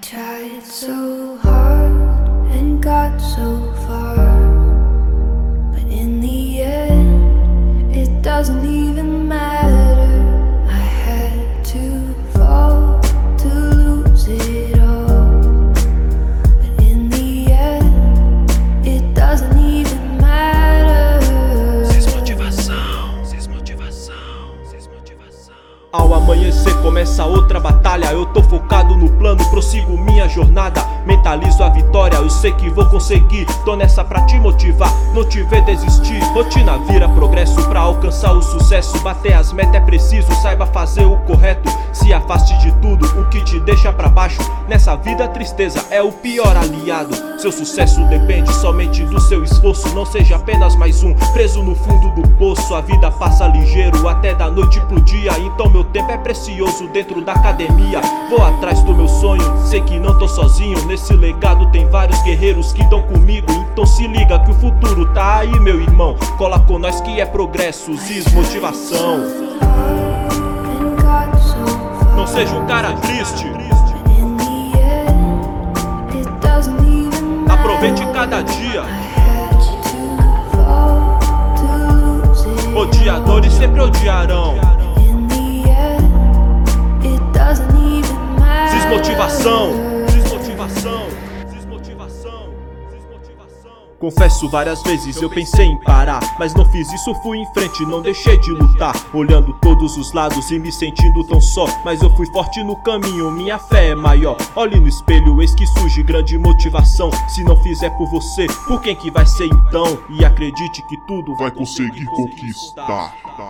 tried so hard and got so far, but in the end, it doesn't even matter. I had to fall to lose it all, but in the end, it doesn't even matter. Desmotivação, desmotivação, desmotivação. Ao amanhecer começa outra batalha. Eu tô focado no plano, prossigo minha jornada. Mentalizo a vitória, eu sei que vou conseguir. Tô nessa pra te motivar, não te ver desistir. Rotina vira progresso pra alcançar o sucesso. Bater as metas é preciso, saiba fazer o correto. Se afaste de tudo o que te deixa pra baixo. Nessa vida a tristeza é o pior aliado. Seu sucesso depende somente do seu esforço. Não seja apenas mais um preso no fundo do poço. A vida passa ligeiro até da noite pro dia. Então meu tempo é precioso dentro da academia. Vou atrás do meu sonho, sei que não tô sozinho. Nesse legado tem vários guerreiros que estão comigo. Então se liga que o futuro tá aí, meu irmão. Cola com nós que é progresso, desmotivação. Não seja um cara triste, aproveite cada dia. Odiadores sempre odiarão. Desmotivação, desmotivação, desmotivação, desmotivação. Confesso várias vezes eu pensei em parar, mas não fiz isso, fui em frente, não deixei de lutar. Olhando todos os lados e me sentindo tão só, mas eu fui forte no caminho, minha fé é maior. Olhe no espelho, eis que surge grande motivação. Se não fizer por você, por quem que vai ser então? E acredite que tudo vai conseguir conquistar.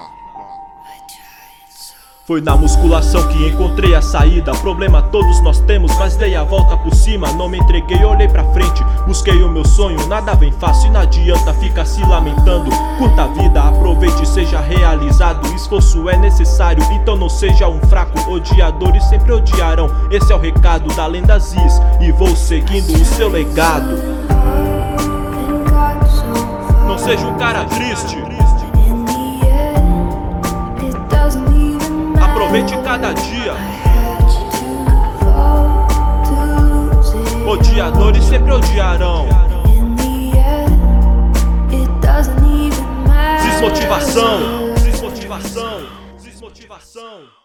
Foi na musculação que encontrei a saída. Problema todos nós temos, mas dei a volta por cima. Não me entreguei, olhei pra frente, busquei o meu sonho. Nada vem fácil e não adianta ficar se lamentando. Curta a vida, aproveite e seja realizado. Esforço é necessário, então não seja um fraco. Odiadores sempre odiarão, esse é o recado da lenda Ziz. E vou seguindo o seu legado. Não seja um cara triste, aproveite cada dia. Odiadores sempre odiarão. Desmotivação, desmotivação, desmotivação.